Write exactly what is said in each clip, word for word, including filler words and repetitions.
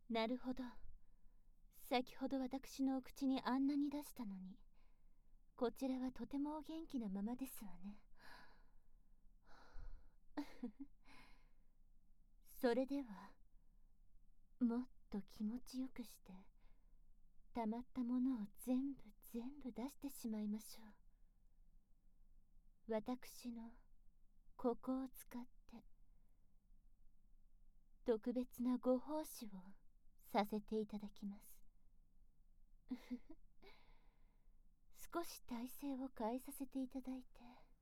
なるほど。先ほど私のお口にあんなに出したのに、こちらはとてもお元気なままですわね。それではもっと気持ちよくしてたまったものを全部全部出してしまいましょう。私のここを使って特別なご奉仕をさせていただきます。少し体勢を変えさせていただいて。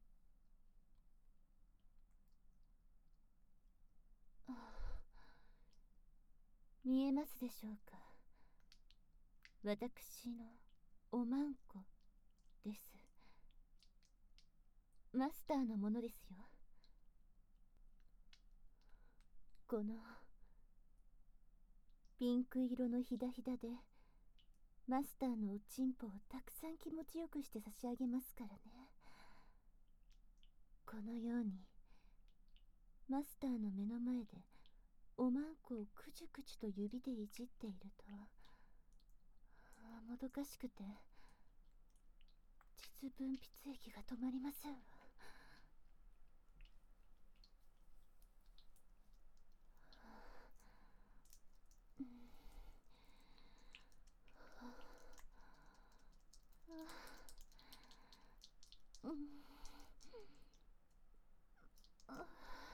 ああ、見えますでしょうか。私のおまんこです。マスターのものですよ。このピンク色のひだひだでマスターのおちんぽをたくさん気持ちよくして差し上げますからね。このようにマスターの目の前でおまんこをくじゅくじゅと指でいじっていると、あもどかしくて膣分泌液が止まりませんわ。うん、あ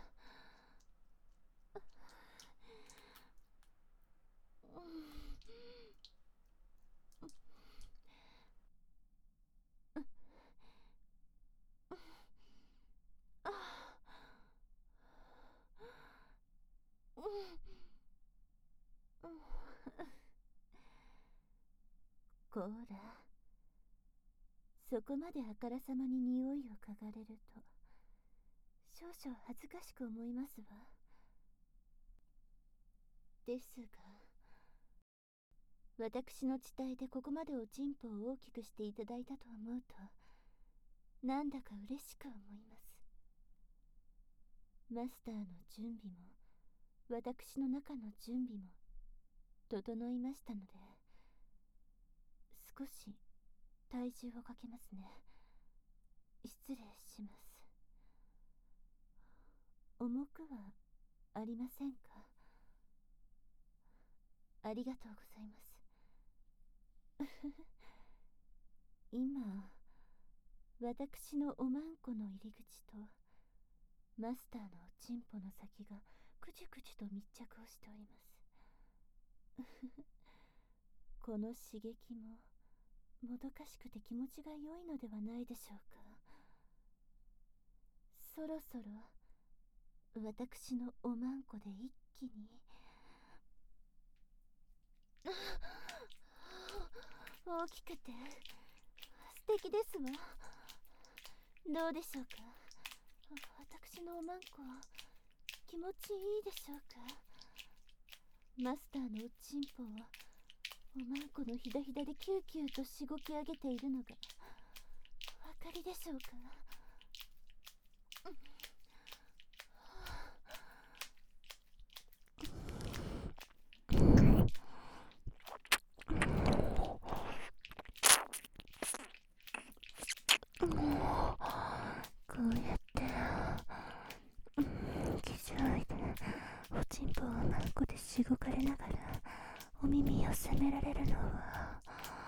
こら、そこまであからさまに匂いを嗅がれると少々恥ずかしく思いますわ。ですが私の地帯でここまでおちんぽを大きくしていただいたと思うとなんだか嬉しく思います。マスターの準備も私の中の準備も整いましたので、少し体重をかけますね。失礼します。重くはありませんか？ありがとうございます。今私のおまんこの入り口とマスターのおちんぽの先がくじゅくじゅと密着をしております。この刺激ももどかしくて気持ちが良いのではないでしょうか。そろそろ私のおまんこで一気に大きくて素敵ですわ。どうでしょうか。私のおまんこ気持ちいいでしょうか。マスターのおちんぽはおまんこのひだひだでキューキューとしごき上げているのがお分かりでしょうか。こうやって生地を置いておちんぽをおまんこでしごかれながらお耳を責められるのは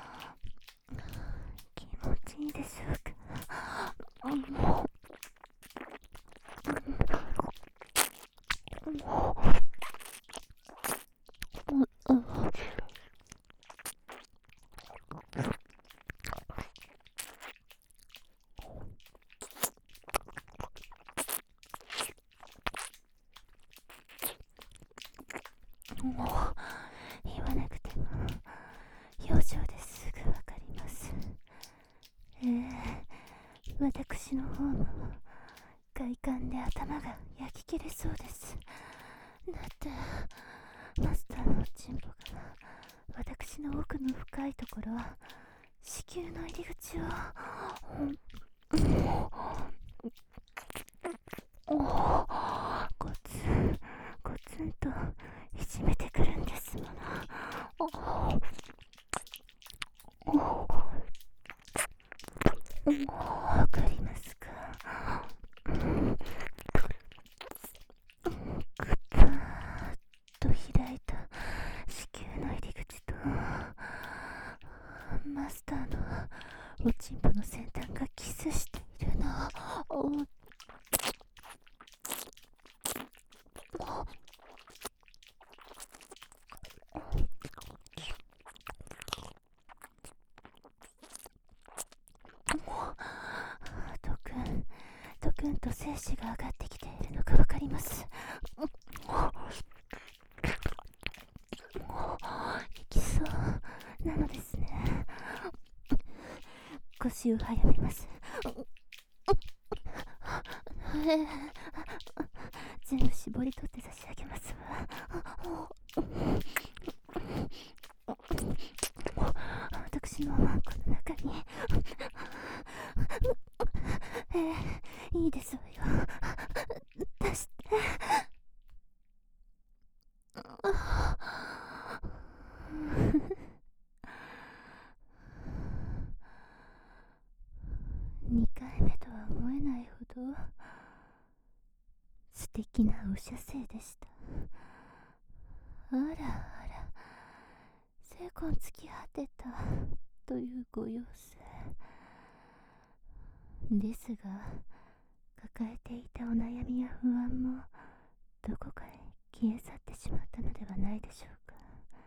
気持ちいいでしょうか。もう言わなくても表情ですぐわかります。ええ、私の方も快感で頭が焼き切れそうです。だってマスターのおちんぽが私の奥の深いところ子宮の入り口をゴツンゴツンといじめてくるんですもの。 おちんぽの先端がキスしているの。おドクンドクンと精子が上がってきているのがわかります。いきそうなのですね。腰を早めます。全部絞り取って差し上げますわ。私のマンコの中にえー、いいですわよ。出して。にかいめとは思えないほど素敵なお射精でした。あらあら、精魂尽き果てたというご様子ですが、抱えていたお悩みや不安もどこかへ消え去ってしまったのではないでしょうか。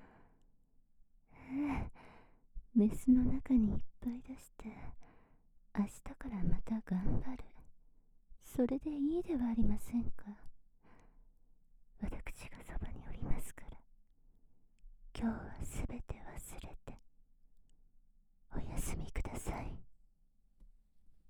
ええ、メスの中にいっぱい出して明日からまた頑張る、それでいいではありませんか。